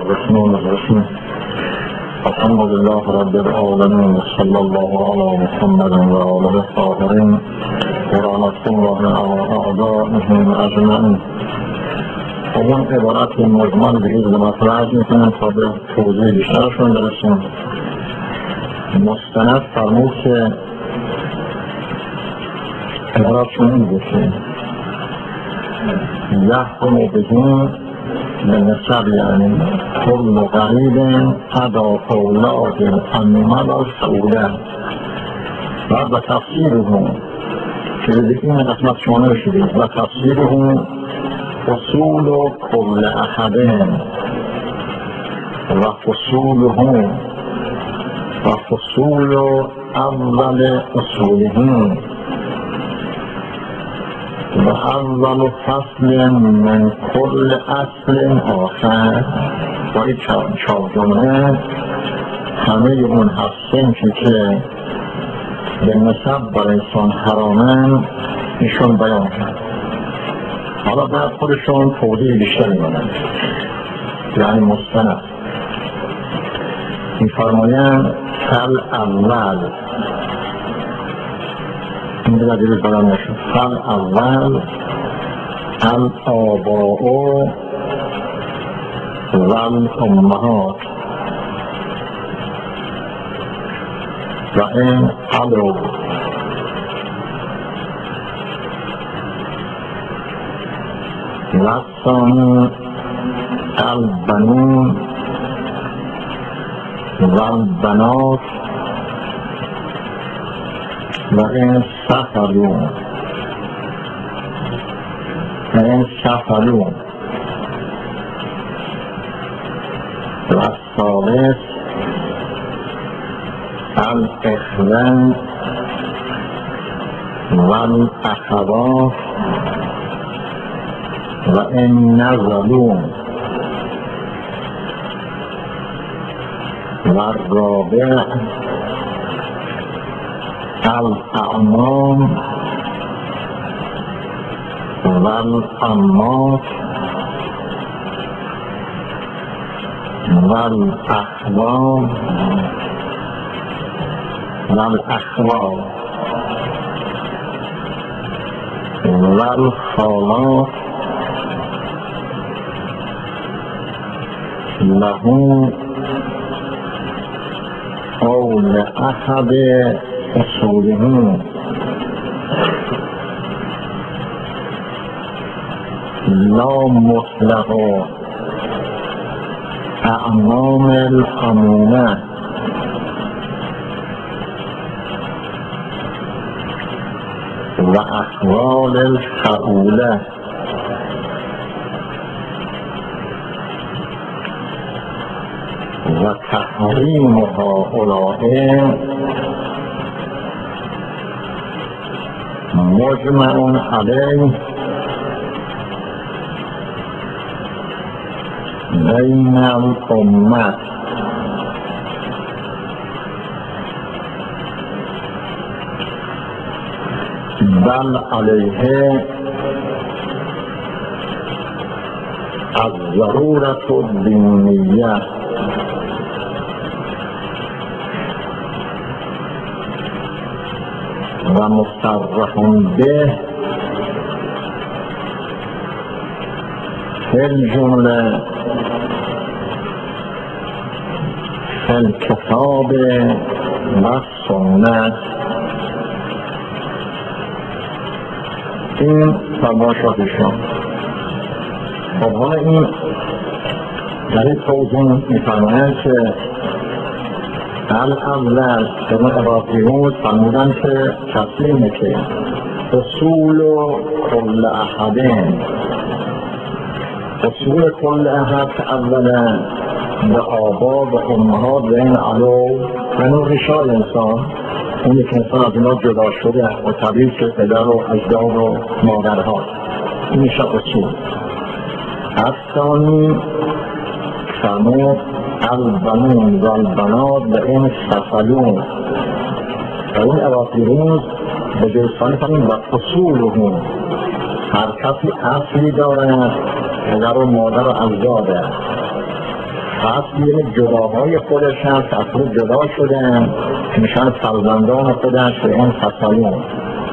الرحمن الرحیم. الحمد لله رب العالمین، صلی الله علی محمد و آله الطاهرین و لعنة الله علی اعدائهم اجمعین. اون عبارت مجمل به حیث مطرح میکنم تا به توضیح بیشترشون برسیم. مستند فرمود که عبارت چون میگه که یحکم بهیم به نسب، یعنی کل غریب ادا اولاد انمال الفعوله و به تفسیرهم که این قسمت شمانه شده و تفسیرهم فصول کل احدهم و فصولهم و فصول اول اصولهم و اول فصل من کل اصل آخر. با این چهار جمله همه اون هستیم که به نسب بر انسان حرامن ایشون بیان کرد. حالا بعد خودشون توضیح بیشتر می‌کنن، یعنی مستند می‌فرمایند فل اول، این دیگه دیروز بیان نشد. فل اول الآباء و الامهات و این علو و الثانی البنون و البنات و این سفلون و الثالث الاخوان و الاخوات و این نزلون و الرابع الاعمام و العمات و الاخوال و الاخوال و الخالات له او لأحد اصولهم لا مطلق اعمام العمومه و اخوال الفعوله و تحریم هؤلاء مجمع علیه بین الامه بل علیه الضرورة الدینیه و مصرح به فی الجمله فی الکتاب و سنت. این فرمایشاتشون. خب حالا این در این توضیح می‌فرمایند که اول به اون ابراهیمون فرمودن که تسلیمه که اصول کل احدین، اصول کل احد که اولا به آبا و امهات و این علو و این ریشای انسان، اونی که انسان از اینا جدا شده و طبیعی که پدر و اجداد و مادرها، این میشه اصول. الثانی فرمود البنون و البنات و این سفلون و این اواخرون به جلسانی فرمود و اصولهم، هر کسی اصلی دارد پدر و مادر و اجداده. اصلی جداهای خودش هست، اصلی جدا شدن که میشن فرزندان خودش به این تصالیم.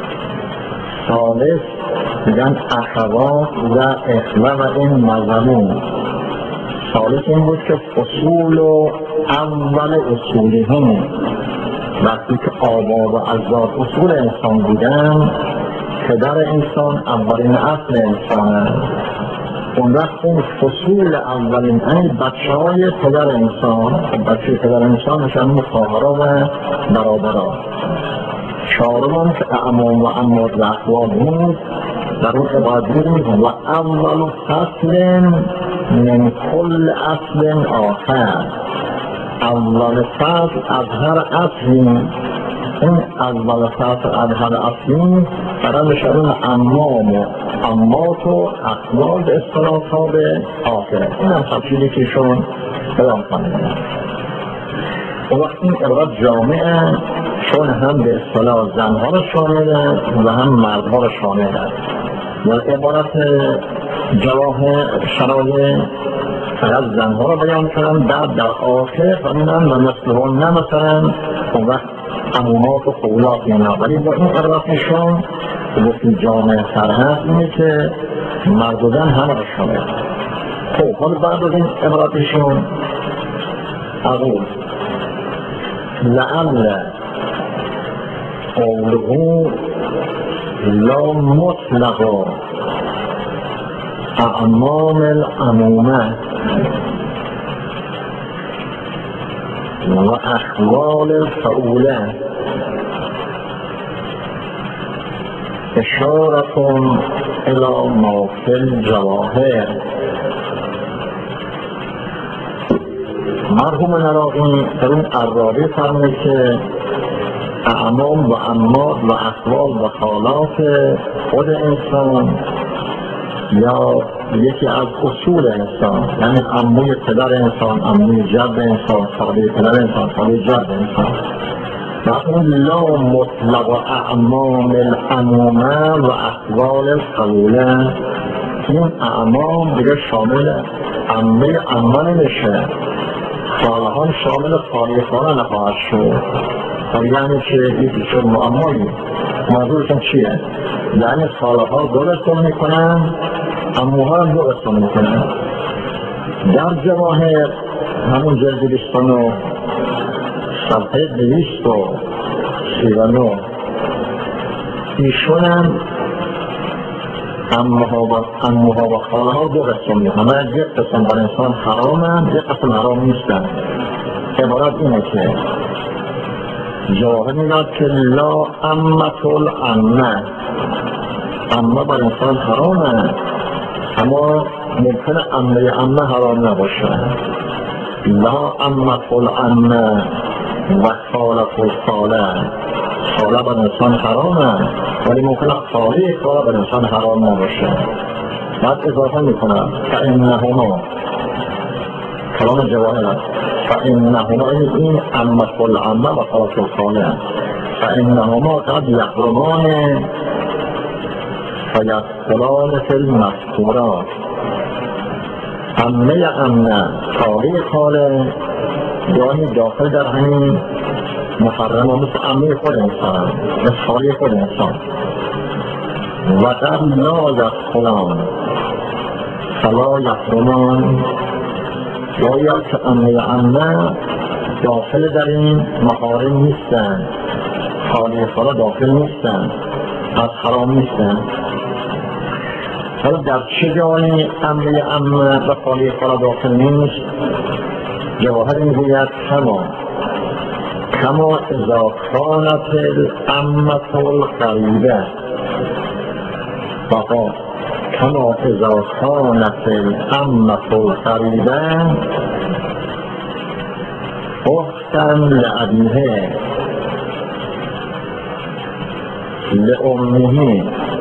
ثالث میگن اخوات و اخوه و این مظلوم. ثالث این بود که اصول و اول اصولی هم وقتی که آبا و اجداد اصول انسان بودن، پدر انسان اولین اصل انسانه. اون وقت اون فصول اولین بچه های پدر انسان، بچه پدر انسان میشن مخاهرا و برادرها. چهارم که اعمام و اماد و اخوال بود، در اون عبادی بود و اول فصل من کل اصل آخر. اول فصل از هر اصلی، این اول فصل از هر اصلی برای نشدن امام و امات و اخوال به اصطلاح تا به آخره. این هم تفصیلی که شون بیان کنیم. اون وقت این عبارت جامعه، چون هم به اصطلاح زنها را شامله و هم مردها را شامله. و عبارت جواه شرایع فقط زنها را بیان کردن، بعد در آخر فرمودن و مثلهن نه مثلا اون وقت امومات و خولات اینا. ولی با این عبارتشون که گفتیم جامعه تر هست اینه که مرد و زن همه را شامله. خب حالا بعد از این عبارتشون اقول لعل قوله لا مطلق اعمام العمومه و احوال الفعوله اشارتون الى ما فی الجواهر. مرحوم عراقی در اون عرابی فرمود که اعمام و اماد و احوال و حالات خود انسان یا یکی از اصول انسان، یعنی عموی پدر انسان، عموی جد انسان، خاله پدر انسان، خاله جد انسان، و اون لا مطلق اعمام العمومه و احوال القوله. این اعمام دیگه شامل عمه عمه نمیشه، خاله ها شامل خاله خاله نخواهد شد. یعنی که یکی شد معمایی موضوعشون چیه؟ یعنی خاله ها دو رسم میکنن، اموها هم دو رسم میکنن. در جواهر همون جلد 29 صفحه 239 ایشون هم اموها و خاله ها دو رسم میکنن. یک قسم بر انسان حرامن، یک قسم حرام نیستن. عبارت اینه که جواهر میگوید که لا امت العمه، عمه بر انسان حرامه اما ممکنه عمه عمه حرام نباشه. لا امت العمه و خالت الخاله، خاله بر انسان حرامه ولی ممکنه خاله خاله بر انسان حرام نباشه. بعد اضافه میکنم فانهما، کلام جواهر فانهما این امت العمه و خالت الخاله فانهما قد یحرمان فیدخلان فی المذکورات. عمه عمه، خاله خاله یعنی داخل در همین محرم ها، مثل عمه خود انسان، مثل خاله خود انسان. و قد لا یدخلان فلا یحرمان، باید که عمه عمه داخل در این محارم نیستن، خاله خاله داخل نیستن، از حرام نیستن. حالا در چه جایی عمه عمه و خاله خاله داخل نیست؟ جواهر میگوید کما اذا کانت العمة القریبه، بقا کما اذا کانت العمة القریبه اختا لأبیه لأمه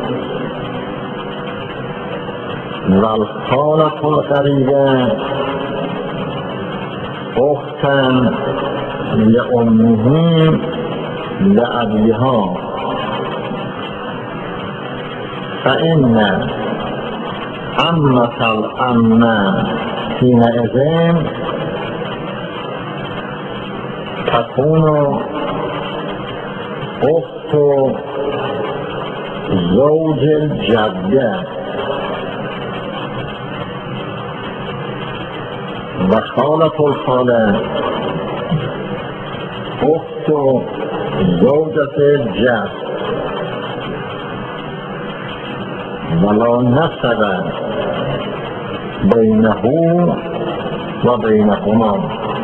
والخالة القریبه اختا لأمه لأبیها. فإن عمة العمة حينئذ تكون أخت زوج الجده و خالة الخاله أخت زوجة الجد ولا نسب بینه و بینهما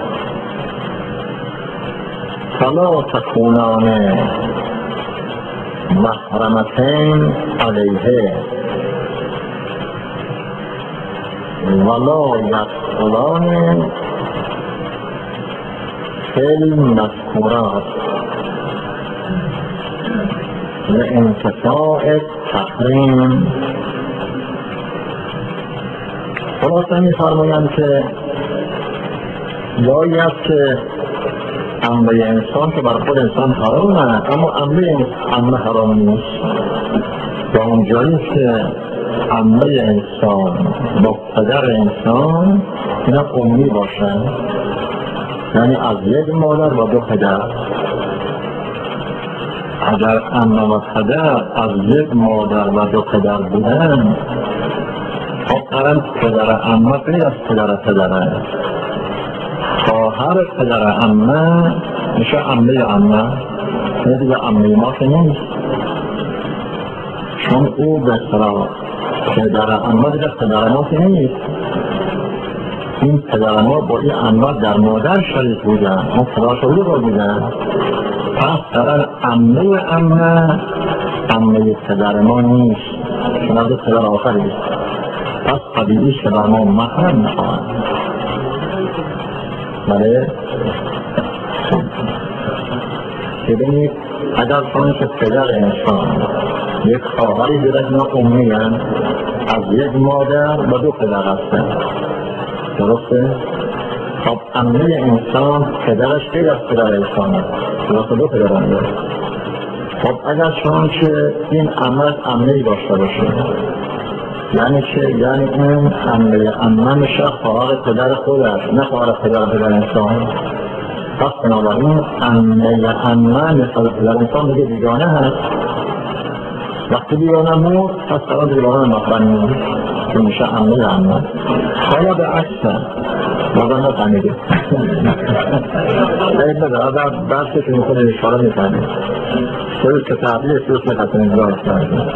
فلا تکونان محرمتین علیه ولا یدخلان فی المذکورات لانتفاع التحریم. خلاصه می‌فرمایند که جایی است که عمه انسان که بر خود انسان حرامه، اما عمه حرام نیست. و اون جایی که عمه انسان با پدر انسان اینا امی باشن، یعنی از یک مادر و دو پدر. اگر عمه و پدر از یک مادر و دو پدر بودن، خب قرن پدر عمه غیر از پدر پدره، خواهر پدر عمه میشه عمه عمه، این دیگه عمه ما که نیست، چون او به اصطلاح پدر عمه دیگه پدر ما که نیست. این پدر ما با این عمه در مادر شریک بودن، اون پدر شده با بودن، پس قرن عمه عمه عمه پدر ما نیست، چون از پدر آخری است. پس طبیعی که بر ما محرم میخواهند. بله ببینید اگر کنید که پدر انسان یک خواهری بیرد اینا امی هست، از یک مادر و دو پدر هستن، درسته؟ خب عمه انسان پدرش غیر از پدر انسان هست، درسته؟ دو پدر هم داره. خب اگر چون که این عمه داشته باشه، یعنی چه؟ یعنی اون عمه میشه خواهر پدر خودش، نه خواهر پدر انسان. پس بنابراین عمه مثل پدر انسان دیگه بیگانه هست. وقتی بیگانه مرد پس قرار بیگانه محرم نیست که میشه عمه. حالا به عکس بازم نفهمیده باید نده اگر بحثی که میکنه اشاره میفهمید سویت که تحبیل سویت که حسن انجام کرده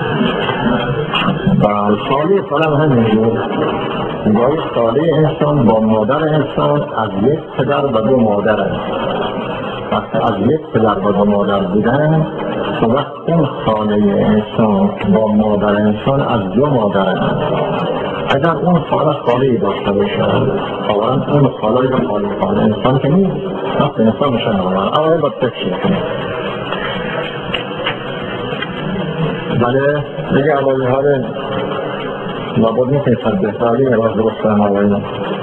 و سالی خالم همینجور گاهی سالی انسان با مادر انسان از یک پدر و دو مادر است. وقتی از یک پدر و دو مادر بودن تو وقت اون خاله انسان با مادر انسان از دو مادر است. اگر اون خاله داشته باشه اولا اون خاله انسان که نیست، وقت انسان میشه نمارد اولا باید تکشیر کنه. بله دیگه اولی حال لابد میکنی سر بهتری راز درست کنم اولی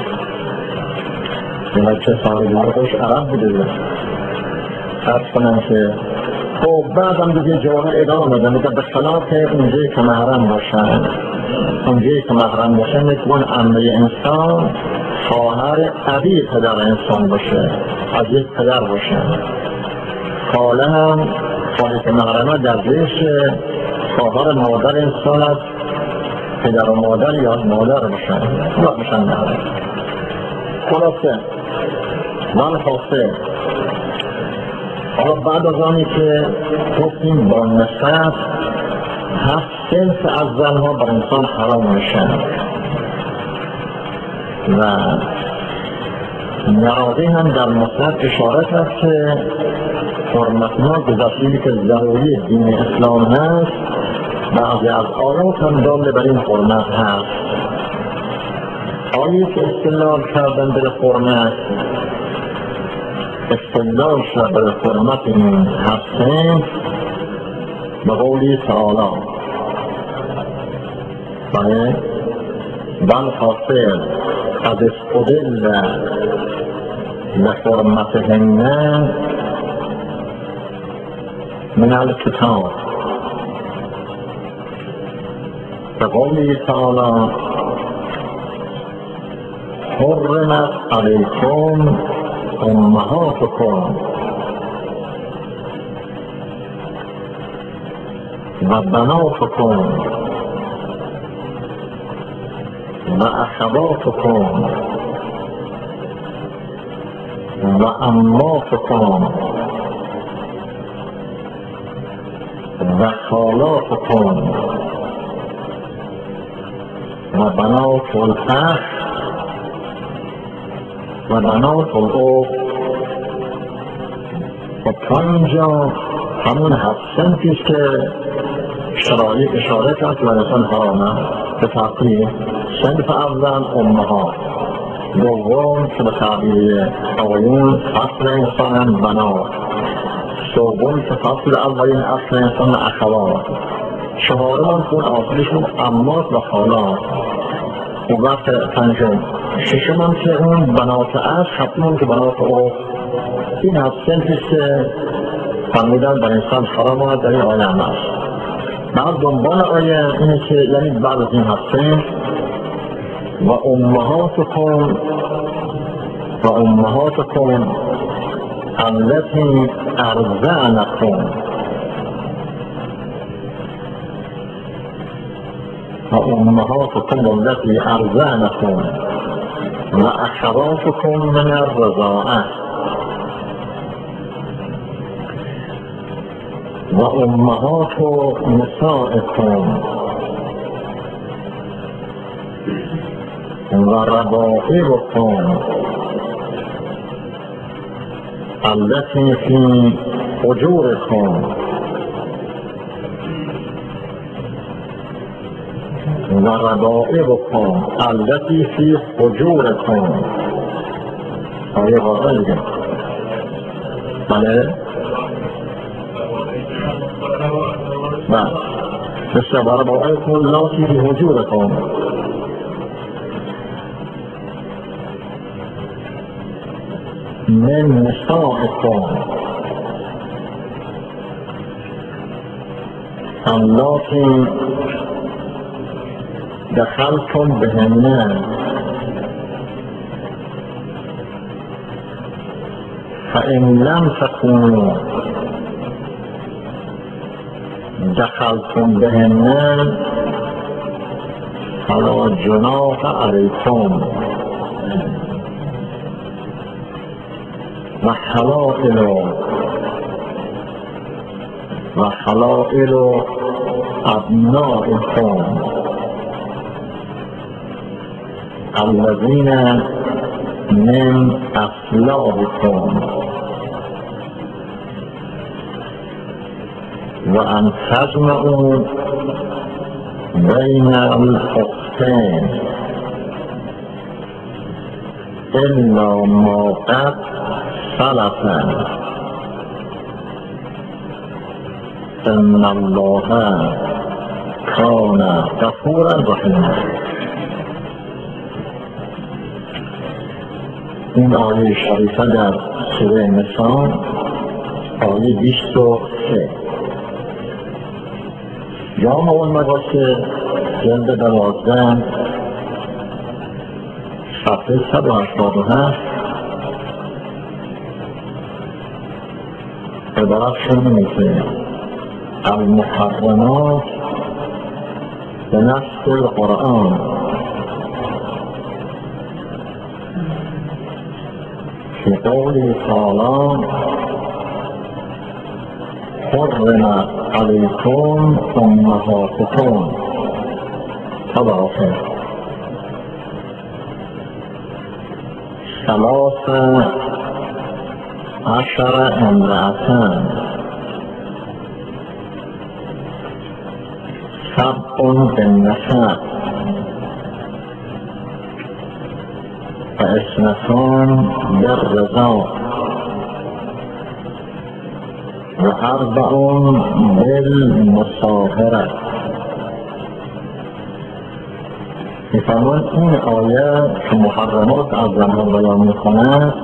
یه چه سالی مرگوش عرب بوده عرض کنم که خب بعدم دیگه جوانه ادامه میدن میگه به خلاف اونجایی که محرم باشن، اونجایی که محرم باشن میتون عمه انسان خواهر ابی پدر انسان باشه، از یک پدر باشه. خاله هم خاله که محرمه در ریش خواهر مادر انسان است، پدر و مادر یا مادر باشن وقت باشن محرم. خلاصه من خاصه حالا بعد از آنی که گفتیم با نسب 7 صنف از زنها بر انسان حرام میشن و نرازی هم در مطلب اشاره کرد که حرمتنا گذشتگی که ضروری دین اسلام هست، بعضی از آیات هم داله بر این حرمت هست. آیه که استدلال کردن به حرمت استدلال شد به حرمت این 7 صنف به قولی تعالی بل حاصل از استدل لحرمتهن من الکتاب به قولی تعالی حرمت علیکم امهاتکم و بناتکم و اخواتکم و عماتکم و خالاتکم و بنات الاخ و بنات الاخت. و تا اینجا همون 7 صنفیست که شرایط اشاره کرد و نسان حرامه به تقریب. صنف اول امهات، دوم که به تعبیر آقایون فصل انسان بنات، دوم که فصل اولین اصل انسان اخوات، چهارم اون آخرشون عمات و خالات. و وقت پنجم ششم که اون بنات اصل، هفتم که بنات اخت. این 7 صنفیست که فرمودن بر انسان حرام آمد در این آیه هم هست. بعد دنبال آیه اینه که یعنی بعد از این 7 صنف و امهاتکم التي ارضعنکم و امهاتکم التي ارضعنکم و اخواتکم من الرضاعه و امهات نسائکم و ربائبکم التي في حجورکم و ربائبکم التي في حجورکم. آیه واقعا دیگه. بله مثل و ربائبکم التي في حجورکم من نسائکم اللاتی دخلتم بهن فإن لم تكونوا دخلتم بهن فلا جناح علیکم و حلائل ابنائکم الذین من اصلابکم و ان تجمعوا بین الاختین الا ما قد سلف ان الله کان غفورا رحیما. این آیه شریفه در سوره نساء آیه 23 جامع المقاصد جلد 12 صفحه 187 عبارت شنید که المحرمات به نص القرآن في قوله تعالى حرمت عليكم أمهاتكم 13 امرأة 7 بالنساء و 2 بالرضاع و 4 بالمصاهرة. میفرماید این آیه که محرمات از زنها بیان میکند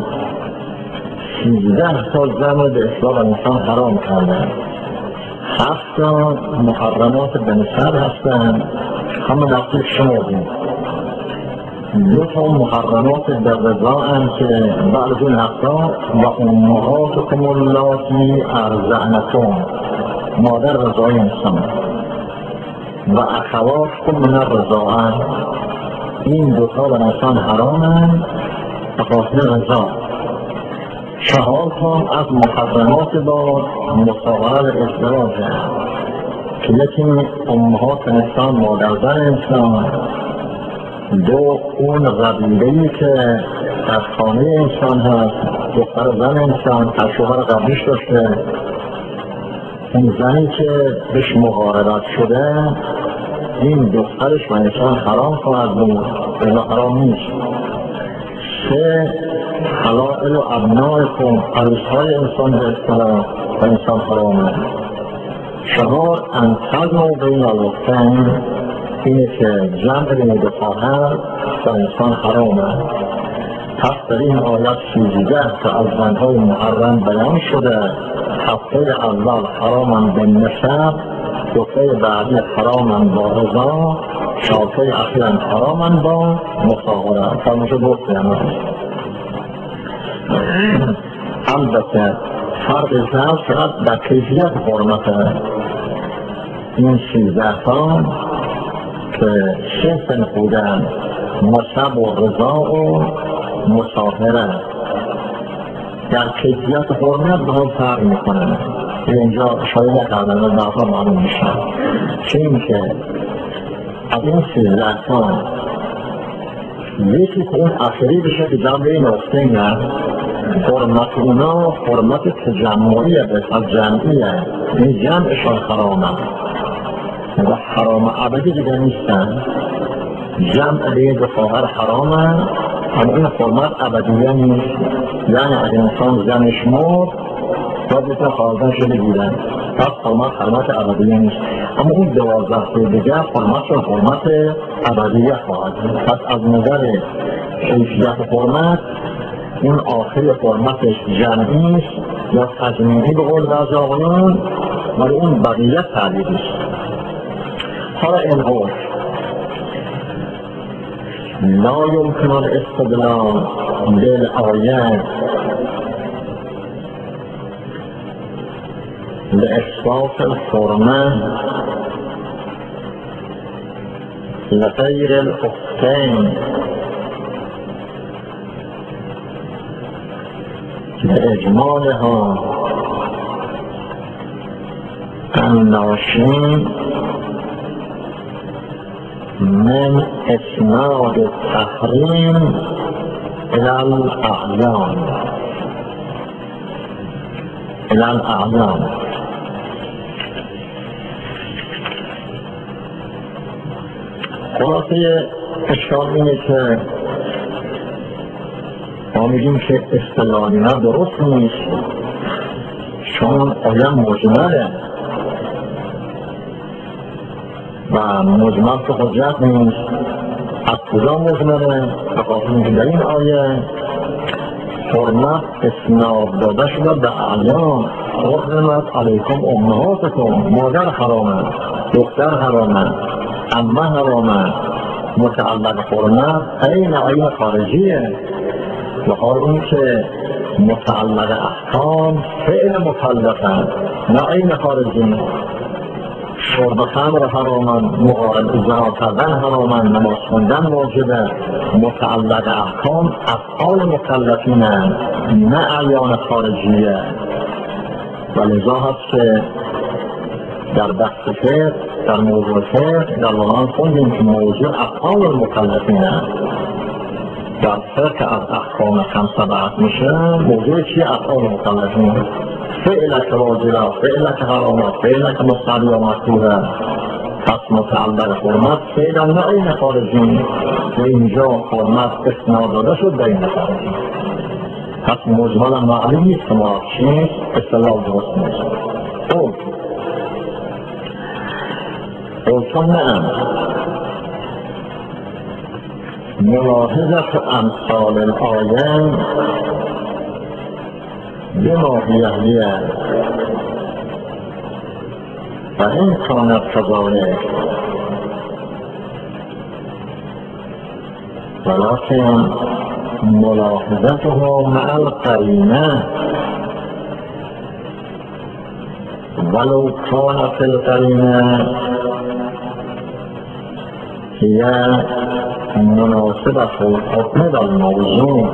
13 تا زن به اطلاق انسان حرام کرده. 7 محرمات به نسب هستند، همه نقصی شمردیم دو تا محرمات در رضا هم که بعض نفسا و امهاتکم اللاتی ارضعنکم، مادر رضای انسان و اخواتکم من الرضاعه، این دوتا به انسان حرامن به خاطر رضا. چهار تا از محرمات با مصاهره ازدواج که یکی امهات انسان، مادرزن انسان، دو اون قبیله‌ای که در خانه انسان هست، دختر زن انسان که شوهر قبلیش داشته، اون زنی که بهش مقاربت شده این دخترش و انسان حرام خواهد بود، اینا حرام نیست. سه حلائل و ابنائکم، عروسهای انسان به اصطلاح و انسان حرامه. چهار انتظموا بین الاختین، اینه که جمع بین دو خواهر و انسان حرامه. پس در این آیت 13 که از زنهای محرم بیان شده، هفته اول حرامن به نسب، هفته بعدی حرامن با رضا، هفته اخیرا حرامن با مصاهره. فرموشه گفتیم البته فرق زن فقط در کیفیت حرمته. این 13 تا که شیطن بودن نسب و رضا و مصاهره، در کیفیت حرمت به هم فرق میکنن. اینجا شاید نکردن و بعضا معلوم میشن که این که از این 13 تا یکی که اون اخری بشه که جنبه نقطه نه، حرمت اونا حرمت تجمعیه، از جمعیه، این جمعشان حرامه و حرام ابدی دیگه نیستن. جمع دید خواهر حرامه، اما این حرمت ابدیه نیست. یعنی از انسان زنش مرد و بیتون خواهدن شده گیرن، پس حرمت ابدیه نیست. اما اون 12 دیگه حرمت ابدیه خواهد. پس از نظر کیفیت حرمت این آخر حرمتش جمعی است یا تجمیعی به قول بعض آقایان، ولی اون بقیه تعبیری است. حالا این قول لا يمكن الاستدلال بالآیه لإثبات الحرمة لغير الأختين لإجمالها الناشئ من اسناد التحریم الى الاعلام. خلاصه اشکال اینه که ما میگیم که اصطلاحینا درست نیست، چون آیه مجمله و مجمل که حجت نیست. از کجا مجمله؟ بخاطر اینکه در این آیه حرمت اسناد داده شده به اعیان. حرمت علیکم امهاتکم، مادر حرامه، دختر حرامه، عمه حرامه. متعلق حرمت عین خارجیه، و حال این که متعلق احکام فعل مطلقه نه عین خارجی. شرب خمر حرامن، مقارب ازدنا کردن حرامن، نماز خوندن واجبه. متعلق احکام افعال مکلفینه نه اعیان خارجیه. و لذا هست که در بحث فقه، در موضوع فقه در قرآن خوندیم که موضوع افعال مکلفینه. در فقه از احکام 5 بحث میشه. موضوع چی؟ افعال مکلفین. فعلک واجبه، فعلک حرامه، فعلک مستحب یا مکروه. پس متعلق حرمت فعلا نه عین خارجی، و اینجا حرمت اسناد داده شد به عین خارجی. پس مجمل معلوم نیست که ما چیست، اصطلاح درست نیست. قلتم نعم ملاحظت امثال الآیه بما هیه و این کانت کذالک ولكن ملاحظته مع القرینه ولو كانت القرینه هي مناسبة الحكم للموضوع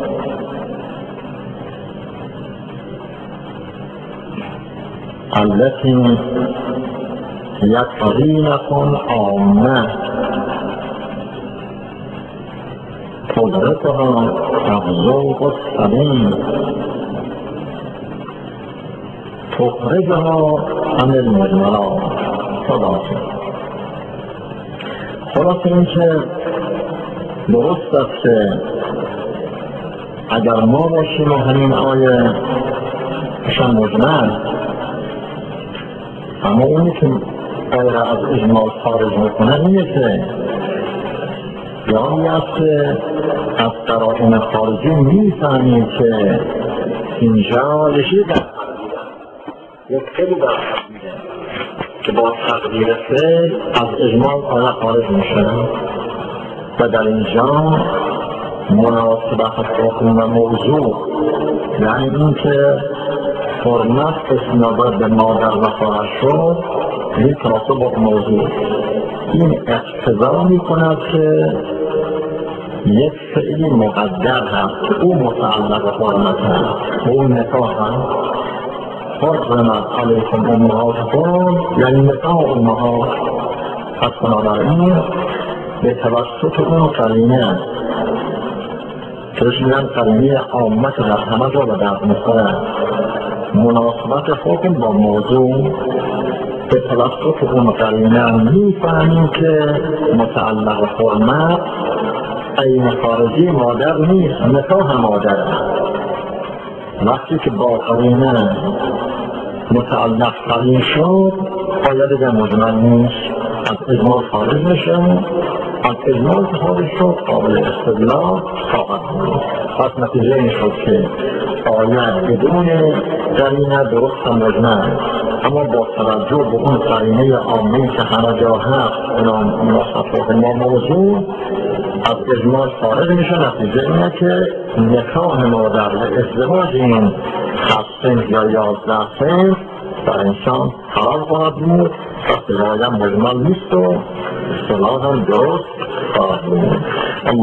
التي هي قرينة عامة قدرتها الذوق السليم تخرجها عن المجملات. خلاص این که درست است که اگر ما باشیم و همین آیه شن مجمل، اما اونی که آیه را از اجمال خارج میکنه اینه که یعنی است که از قرائن خارجی میفهمیم که اینجا یکی در یک خیلی در تقدیره که با تقدیر فعل از اجمال آیه خارج میشه و در اینجا مناسبت حکم و موضوع، یعنی این که حرمت اسناد به مادر و خواهر شد یک راسو با موضوع، این اقتضا میکند که یک فعلی مقدر هست او متعلق حرمت هست، اون نکاح هست. حرمت علیکم امهاتکم یعنی نکاح امهات، پس بنابراین به توسط اون قرینه میگن قرینه عامه که در همه جا به درد میخوره، مناسبت حکم با موضوع به توسط اون قرینه میفهمیم که متعلق حرمت عین خارجی مادر نیست، نکاح مادر. وقتی که با قرینه متعلق قرین شد آیه دیگه مجمل نیست، از اجمال خارج میشه، از اجمال خارج شد قابل استدلال خواهد بود. پس نتیجه این شد که آیه بدون قرینه درست مجمل، اما با توجه به اون قرینه عامی که همه جا هست اونم مناسبت ما موضوع از اجمال خارج میشه. نتیجه اینه که نکاح مادر و ازدواج این 7 یا 11 در انسان حلال خواهد بود و سلایم مجمل نیست و اصطلاح هم درست خواهد بود.